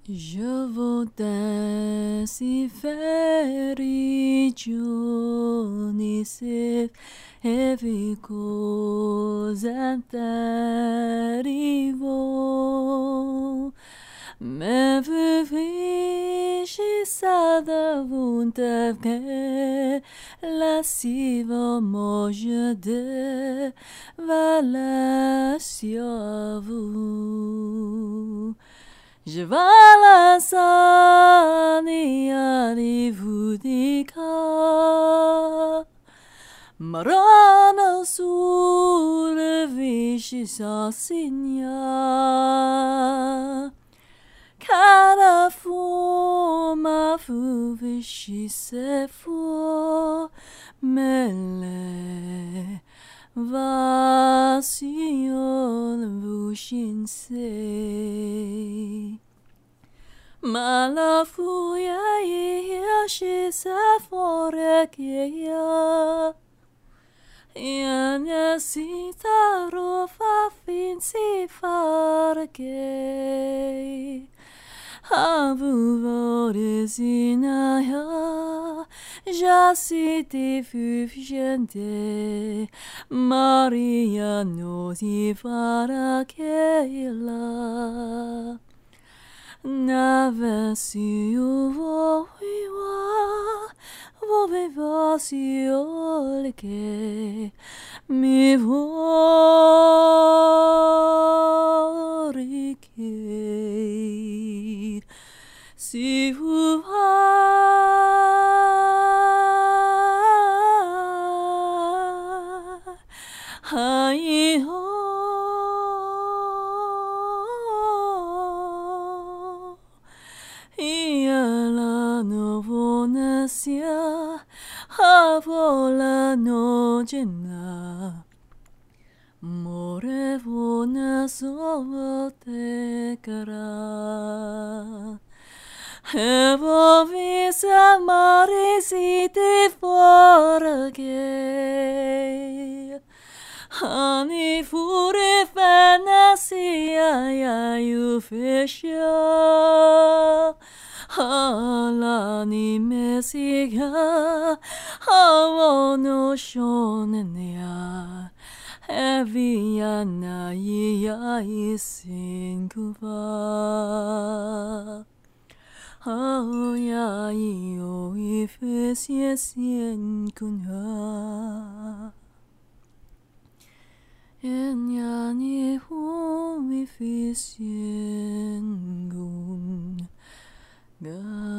Je voudrais si faire Johnny every cause and arrivo. Mais vous fichez ça de vous que la siva moje de valeur sur vous. Je vala sani arivudika marana sure vishi sasinya cara fuma fu vishi se fu mele vasion vushin se Malafuya ya shisa forekia Yanya sita rofa finsi farke Avu voresina ya Jasiti fufjente Maria nosi farakela Navesio voiva, vovevasio leke, mi vorike, si hai ho. La novonasia avola nogena more vona sovote cara evo visa marisite forge Honey fure fantasia ya you fisher Alani mesiga Hawo no shonenya Evia na ya isinkuva Oh ya io ifesie sien kunha Enyani hu ifisien gun